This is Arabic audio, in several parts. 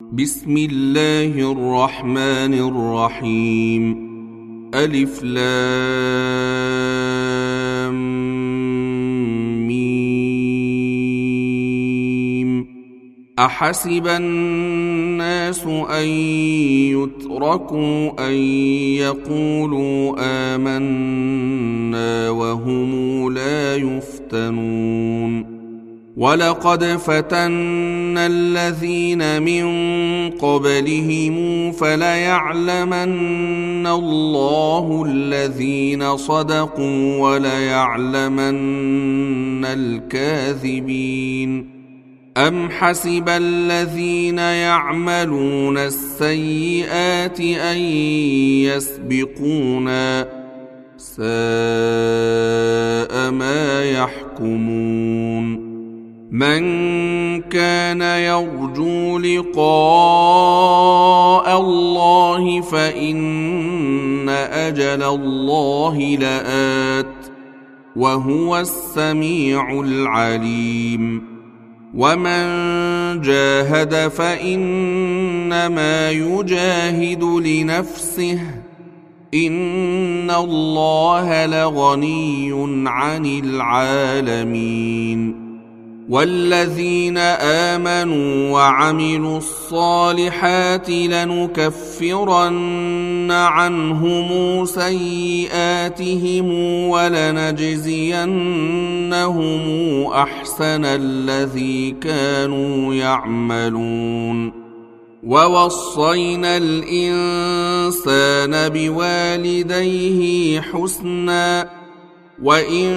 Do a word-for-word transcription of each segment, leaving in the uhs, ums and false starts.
بسم الله الرحمن الرحيم. ألف لام ميم. أحسب الناس أن يتركوا أن يقولوا آمنا وهم لا يفتنون. ولقد فتنا الذين من قبلهم فليعلمن الله الذين صدقوا وليعلمن الكاذبين. أم حسب الذين يعملون السيئات أن يسبقونا ساء ما يحكمون. من كان يرجو لقاء الله فإن أجل الله لآت وهو السميع العليم. ومن جاهد فإنما يجاهد لنفسه إن الله لغني عن العالمين. والذين آمنوا وعملوا الصالحات لنكفرن عنهم سيئاتهم ولنجزينهم أحسن الذي كانوا يعملون. ووصينا الإنسان بوالديه حسنا وإن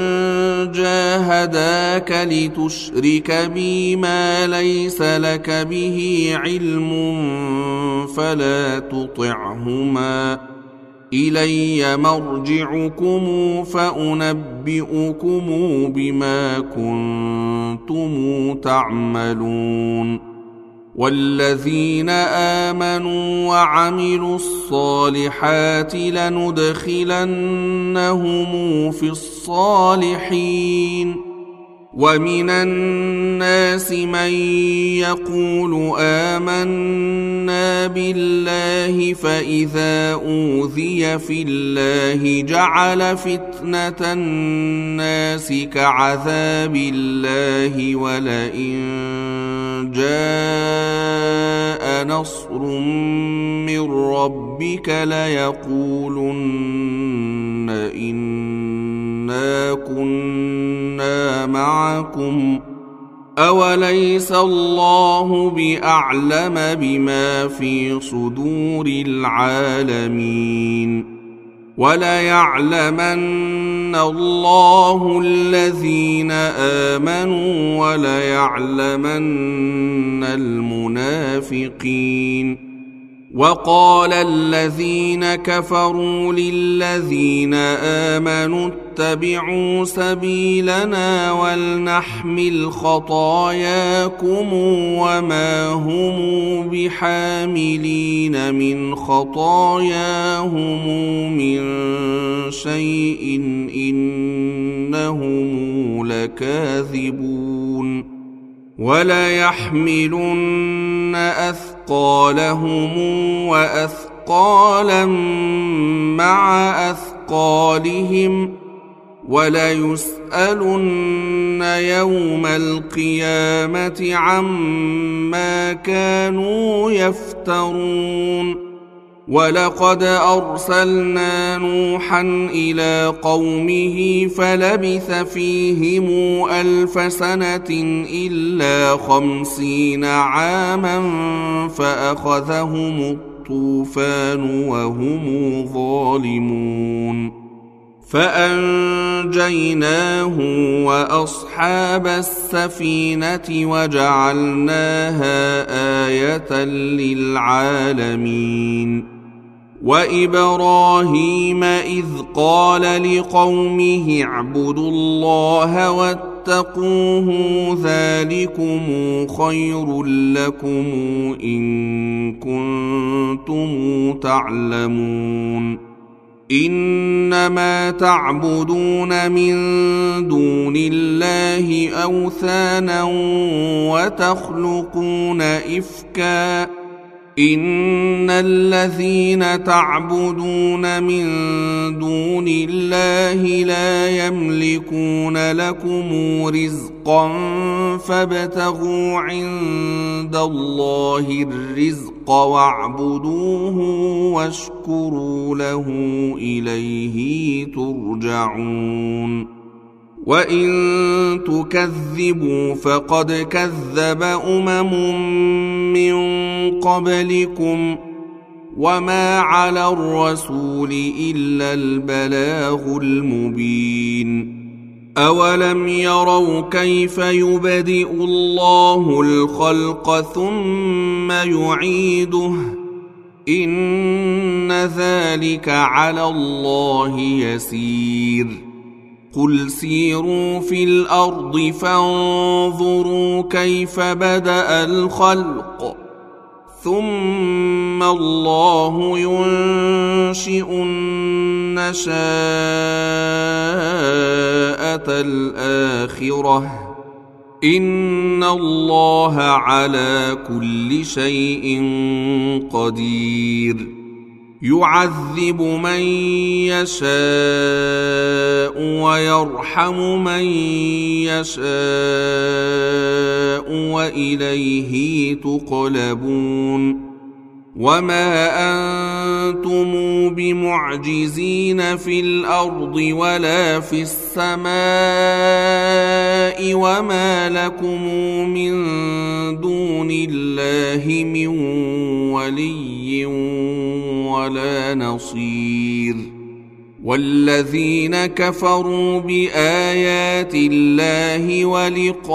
جاهداك لتشرك بي ما ليس لك به علم فلا تطعهما إلي مرجعكم فأنبئكم بما كنتم تعملون. والذين آمنوا وعملوا الصالحات لندخلنهم في الصالحين. ومن الناس من يقول آمنا بالله فإذا أوذي في الله جعل فتنة الناس كعذاب الله ولئن جاء نصر من ربك ليقولن إنا كنا معكم أوليس الله بأعلم بما في صدور العالمين. وليعلمن الله الذين آمنوا وليعلمن المنافقين. وقال الذين كفروا للذين آمنوا اتبعوا سبيلنا ولنحمل خطاياكم وما هم بحاملين من خطاياهم من شيء إنهم لكاذبون. وليحملن أثقالهم وأثقالا مع أثقالهم وليسألن يوم القيامة عما كانوا يفترون. ولقد أرسلنا نوحا إلى قومه فلبث فيهم ألف سنة إلا خمسين عاما فأخذهم الطوفان وهم ظالمون. فأنجيناه وأصحاب السفينة وجعلناها آية للعالمين. وإبراهيم إذ قال لقومه اعبدوا الله واتقوه ذلكم خير لكم إن كنتم تعلمون. إنما تعبدون من دون الله أوثانا وتخلقون إفكا إن الذين تعبدون من دون الله لا يملكون لكم رزقا فابتغوا عند الله الرزق واعبدوه واشكروا له إليه ترجعون وإن تكذبوا فقد كذب أمم من قبلكم وما على الرسول إلا البلاغ المبين أولم يروا كيف يبدئ الله الخلق ثم يعيده إن ذلك على الله يسير قل سيروا في الأرض فانظروا كيف بدأ الخلق ثم الله ينشئ النشاءة الآخرة إن الله على كل شيء قدير يعذب من يشاء ويرحم من يشاء وإليه تقلبون وما أنتم بمعجزين في الأرض ولا في السماء وما لكم من دون الله من ولي ولا نصير والذين كفروا بآيات الله ولقائه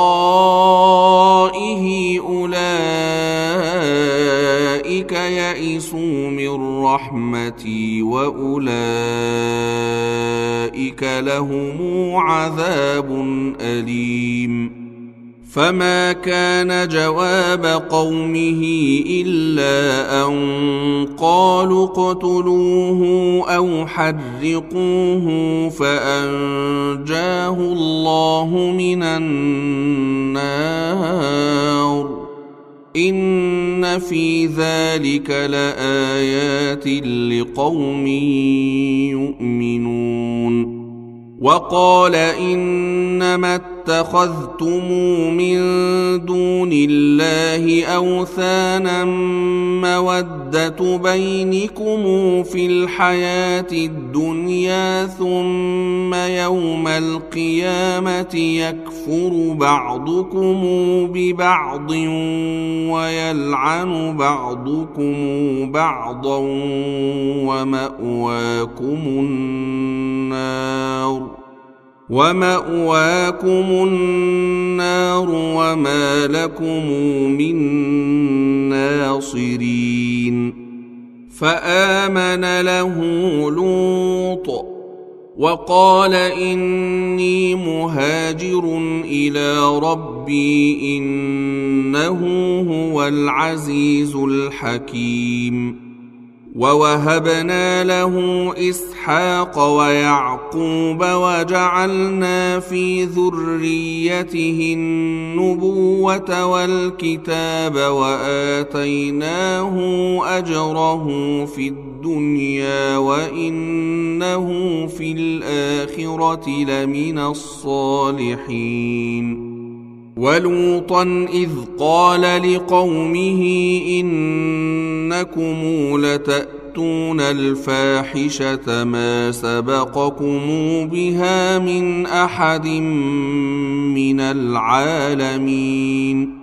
أولئك يئسوا من رحمتي وأولئك لهم عذاب أليم فما كان جواب قومه إلا أن قالوا اقتلوه أو حرقوه فأنجاه الله من النار إن في ذلك لآيات لقوم يؤمنون وقال إنما اتخذتم من دون الله أوثانا مودة بينكم في الحياة الدنيا ثم يوم القيامة يكفر بعضكم ببعض ويلعن بعضكم بعضا ومأواكم النار ومأواكم النار وما لكم من ناصرين فآمن له لوط وقال إني مهاجر إلى ربي إنه هو العزيز الحكيم ووهبنا له إسحاق ويعقوب وجعلنا في ذريته النبوة والكتاب وآتيناه أجره في الدنيا وإنه في الآخرة لمن الصالحين ولوطا إذ قال لقومه إنكم لتأتون الفاحشة ما سبقكم بها من أحد من العالمين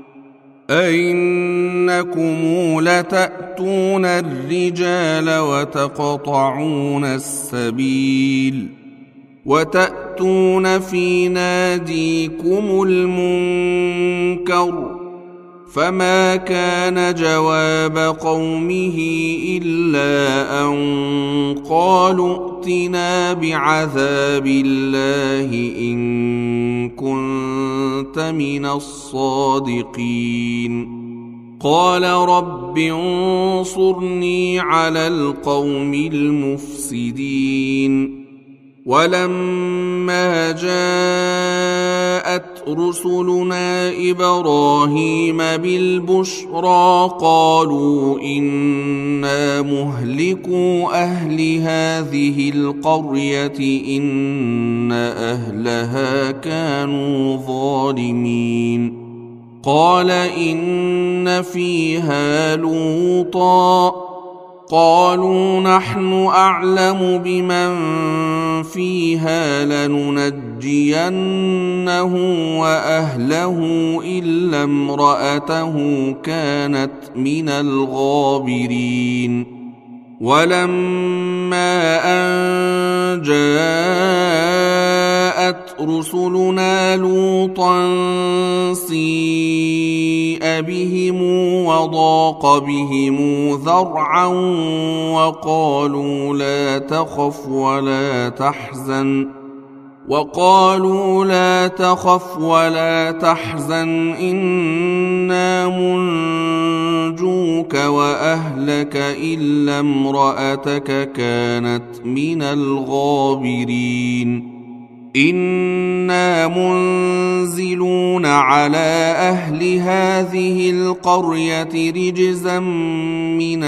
أئنكم لتأتون الرجال وتقطعون السبيل وتأتون في ناديكم المنكر فما كان جواب قومه إلا أن قالوا ائتنا بعذاب الله إن كنت من الصادقين قال رب انصرني على القوم المفسدين ولما جاءت رسلنا إبراهيم بالبشرى قالوا إنا مهلكو أهل هذه القرية إن أهلها كانوا ظالمين قال إن فيها لوطا قالوا نحن أعلم بمن فيها لننجينه وأهله إلا امرأته كانت من الغابرين ولما أن جاءت رسلنا لوطا سيء بهم وضاق بهم ذرعا وقالوا لا تخف ولا تحزن وقالوا لا تخف ولا تحزن إنا منجوك وأهلك إلا امرأتك كانت من الغابرين إنا منزلون على أهل هذه القرية رجزا من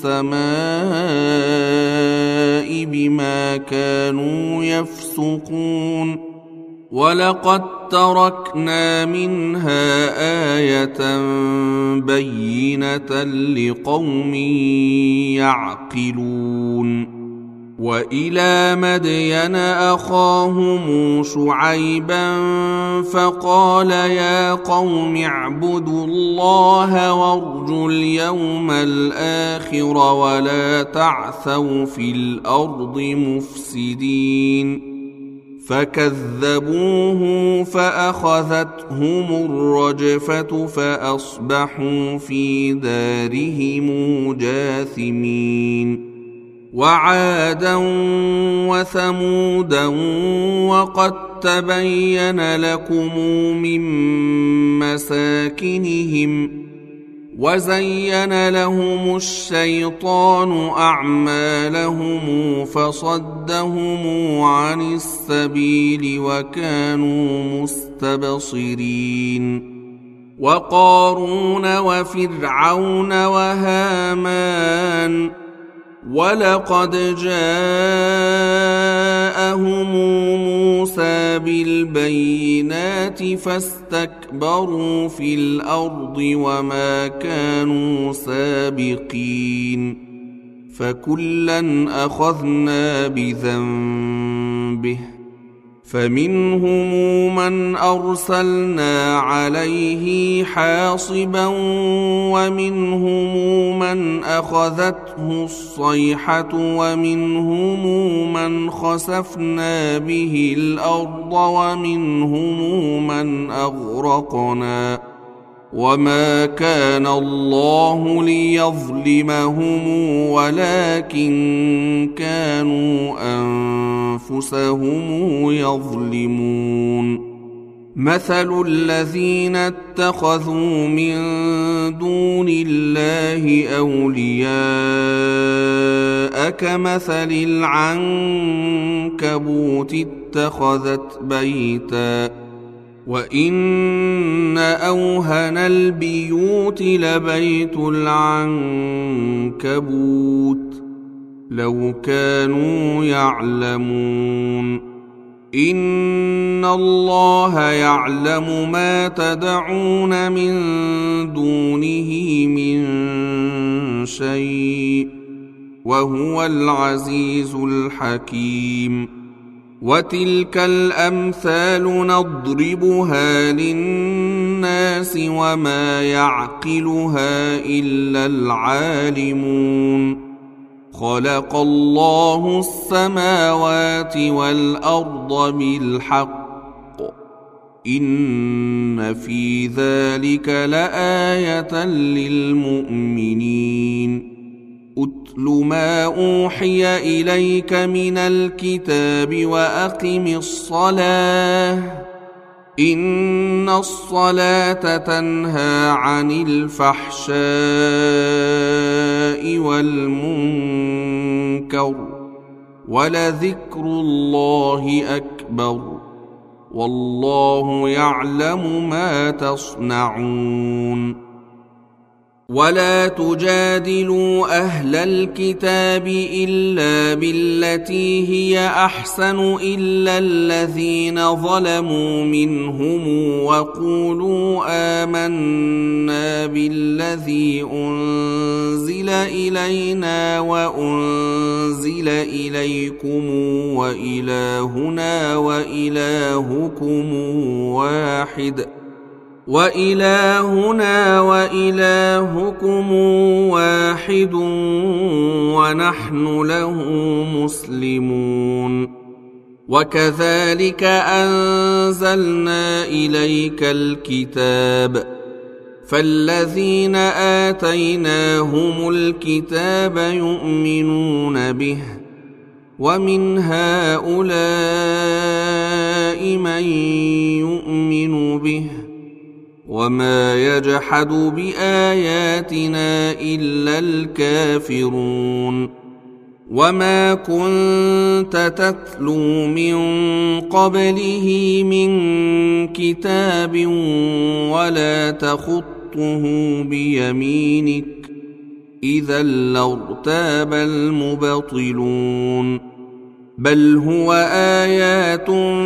السماء بما كانوا يفسقون ولقد تركنا منها آية بينة لقوم يعقلون وإلى مدين أخاهم شعيبا فقال يا قوم اعبدوا الله وارجوا اليوم الآخر ولا تعثوا في الأرض مفسدين فكذبوه فأخذتهم الرجفة فأصبحوا في دارهم جاثمين وعادا وثمودا وقد تبين لكم من مساكنهم وزين لهم الشيطان أعمالهم فصدهم عن السبيل وكانوا مستبصرين وقارون وفرعون وهامان ولقد جاءهم موسى بالبينات فاستكبروا في الأرض وما كانوا سابقين فكلا أخذنا بذنبه فمنهم من أرسلنا عليه حاصبا ومنهم من أخذته الصيحة ومنهم من خسفنا به الأرض ومنهم من أغرقنا وما كان الله ليظلمهم ولكن كانوا أنفسهم يظلمون مثل الذين اتخذوا من دون الله أولياء كمثل العنكبوت اتخذت بيتا وإن أوهن البيوت لبيت العنكبوت لو كانوا يعلمون إن الله يعلم ما تدعون من دونه من شيء وهو العزيز الحكيم وتلك الأمثال نضربها للناس وما يعقلها إلا العالمون خلق الله السماوات والأرض بالحق إن في ذلك لآية للمؤمنين أتل ما أوحي إليك من الكتاب وأقم الصلاة إن الصلاة تنهى عن الفحشاء والمنكر ولذكر الله أكبر والله يعلم ما تصنعون. ولا تجادلوا أهل الكتاب إلا بالتي هي أحسن إلا الذين ظلموا منهم وقولوا آمنا بالذي أنزل إلينا وأنزل إليكم وإلهنا وإلهكم واحد وإلهنا وإلهكم واحد ونحن له مسلمون. وكذلك أنزلنا إليك الكتاب فالذين آتيناهم الكتاب يؤمنون به ومن هؤلاء من يؤمن به وما يجحد بآياتنا إلا الكافرون. وما كنت تتلو من قبله من كتاب ولا تخطه بيمينك إذا لارتاب المبطلون. بل هو آيات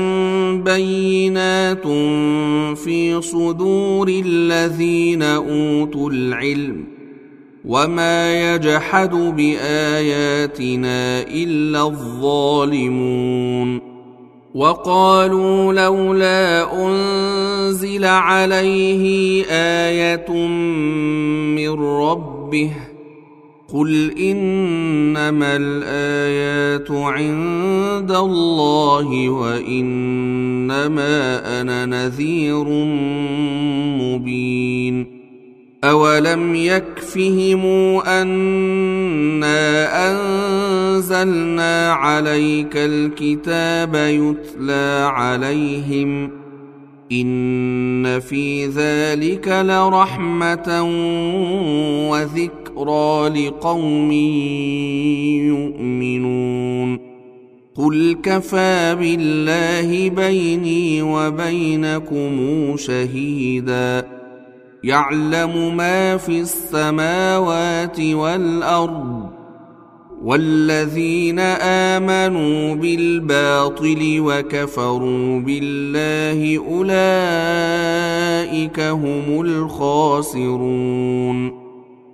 بينات في صدور الذين أوتوا العلم وما يجحد بآياتنا إلا الظالمون. وقالوا لولا أنزل عليه آية من ربه قل إنما الآيات عند الله وإنما أنا نذير مبين. أولم يكفهم أنا أنزلنا عليك الكتاب يتلى عليهم إن في ذلك لرحمة وذكرى لقوم يؤمنون. قل كفى بالله بيني وبينكم شهيدا يعلم ما في السماوات والأرض والذين آمنوا بالباطل وكفروا بالله أولئك هم الخاسرون.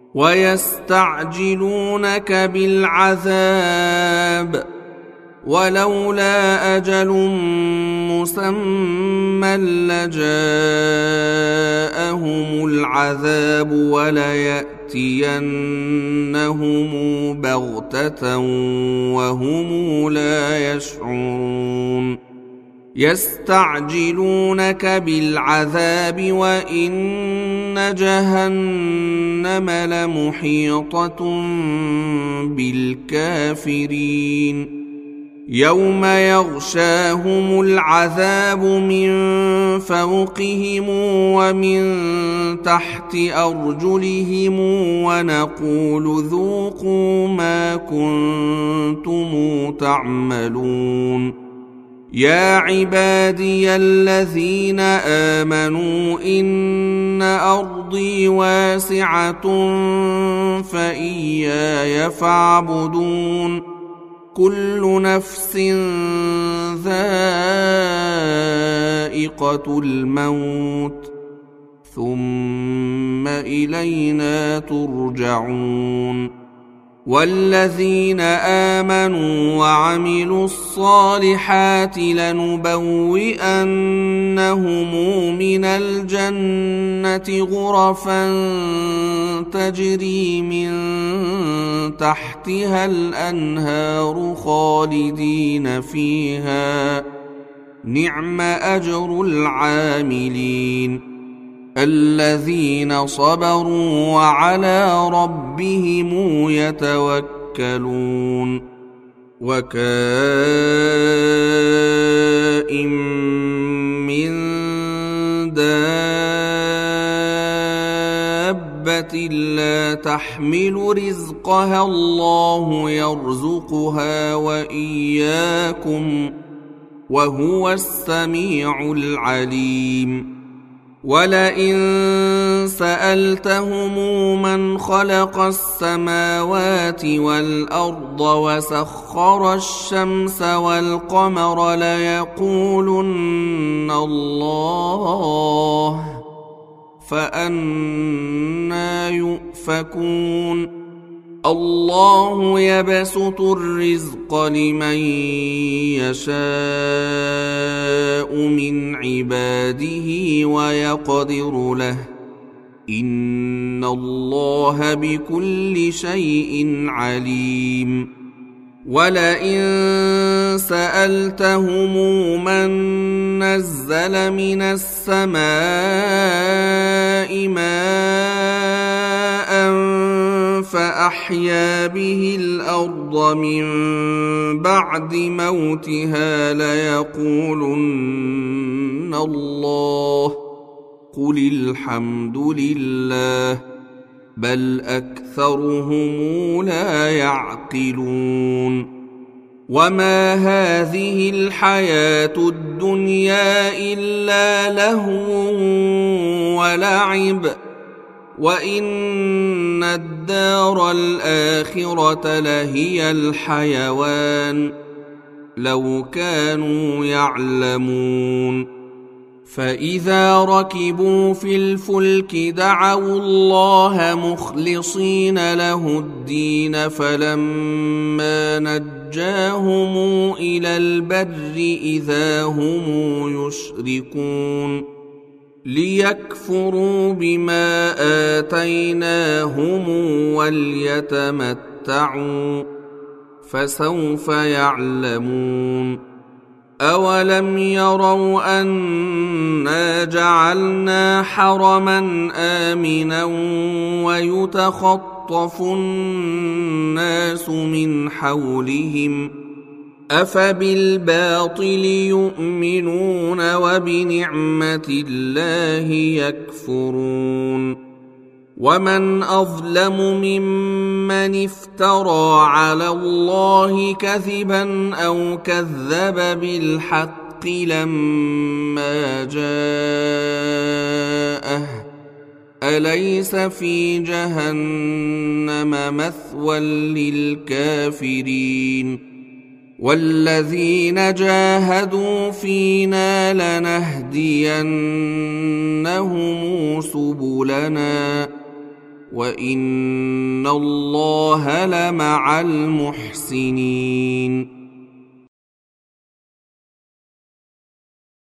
ويستعجلونك بالعذاب ولولا أجل مسمى لجاءهم العذاب وليأتينهم بغتة وهم لا يشعرون. يستعجلونك بالعذاب وإن جهنم لمحيطة بالكافرين. يوم يغشاهم العذاب من فوقهم ومن تحت أرجلهم ونقول ذوقوا ما كنتم تعملون. يا عبادي الذين آمنوا إن أرضي واسعة فإياي فاعبدون. كل نفس ذائقة الموت ثم إلينا ترجعون. والذين آمنوا وعملوا الصالحات لنبوئنهم من الجنة غرفا تجري من تحتها الأنهار خالدين فيها نعم أجر العاملين. الذين صبروا وعلى ربهم يتوكلون. وكائن من دابة لا تحمل رزقها الله يرزقها وإياكم وهو السميع العليم. ولئن سألتهم من خلق السماوات والأرض وسخر الشمس والقمر ليقولن الله، فأنى يؤفكون. الله يبسط الرزق لمن يشاء من عباده ويقدر له، إن الله بكل شيء عليم. ولئن سألتهم من نزل من السماء ماء فأحيا به الأرض من بعد موتها ليقولن الله، قل الحمد لله، بل أكثرهم لا يعقلون. وما هذه الحياة الدنيا إلا لهو ولعب، وإن الدار الآخرة لهي الحيوان، لو كانوا يعلمون. فإذا ركبوا في الفلك دعوا الله مخلصين له الدين، فلما نجاهم إلى البر إذا هم يشركون، ليكفروا بما آتيناهم وليتمتعوا، فسوف يعلمون. أولم يروا أنا جعلنا حرما آمنا ويتخطف الناس من حولهم، أفبالباطل يؤمنون وبنعمة الله يكفرون. ومن أظلم ممن افترى على الله كذبا أو كذب بالحق لما جاءه، أليس في جهنم مثوى للكافرين؟ والذين جاهدوا فينا لنهدينهم سبلنا، وإن الله لمع المحسنين.